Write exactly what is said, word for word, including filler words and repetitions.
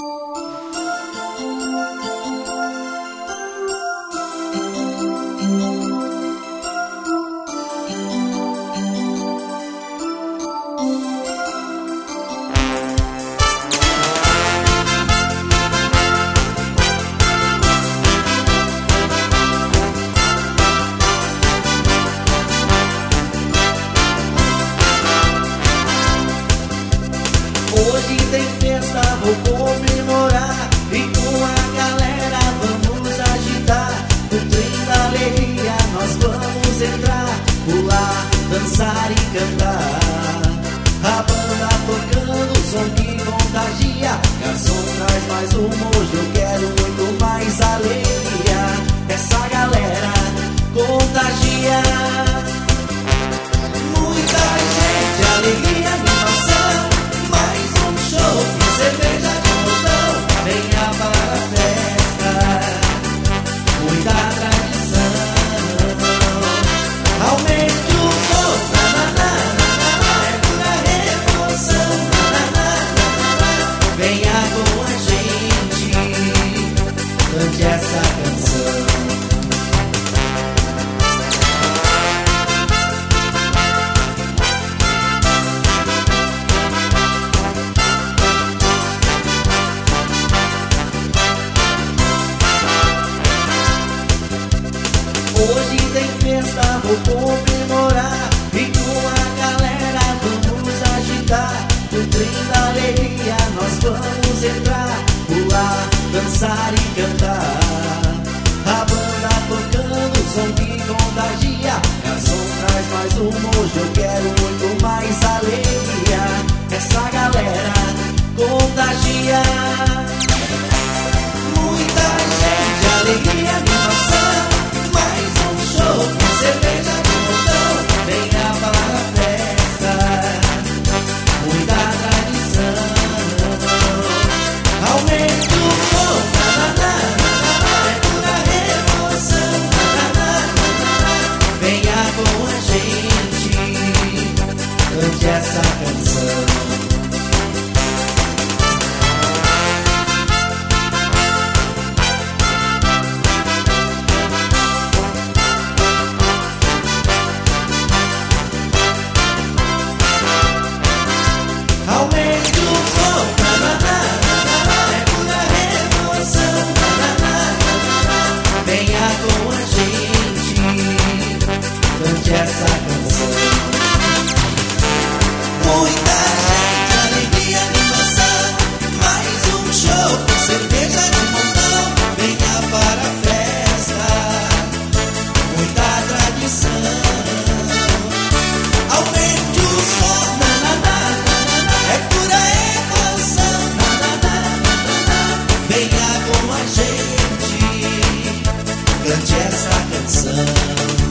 Hoje tem festa, vou comemorar e com a galera vamos agitar. No trem da alegria nós vamos entrar, pular, dançar e cantar. A banda tocando, som que contagia. Garçom traz mais um hoje, eu quero muito mais alegria. Essa galera contagia. Muita gente, alegria, animação. Mais um show, cerveja de montão. Venha para a festa, muita tradição. Aumente o som, nananá, nananá, é pura emoção, nananá, nananá. Venha com a gente, cante essa canção. Hoje tem festa, vou comemorar e com a galera vamos agitar. No trem da alegria nós vamos entrar, pular, dançar e cantar. A banda tocando, som que contagia. Garçom traz mais um hoje, eu quero muito mais alegria. Essa galera contagia. Muita gente, alegria, animação. Mais um show, cerveja de montão. Venha para a festa, muita tradição. Aumente o som, nananá, nananá, é pura emoção, nananá, nananá. Venha com a gente, cante essa canção. Aumente o som, nananá, nananá, é pura emoção, nananá, nananá. Venha com a gente, cante essa canção. Muita gente, alegria, animação. Mais um show, cerveja de montão. Venha para a festa, muita tradição. Aumente o som, nananá, é pura emoção, nananá, nananá. Venha com a gente, cante essa canção.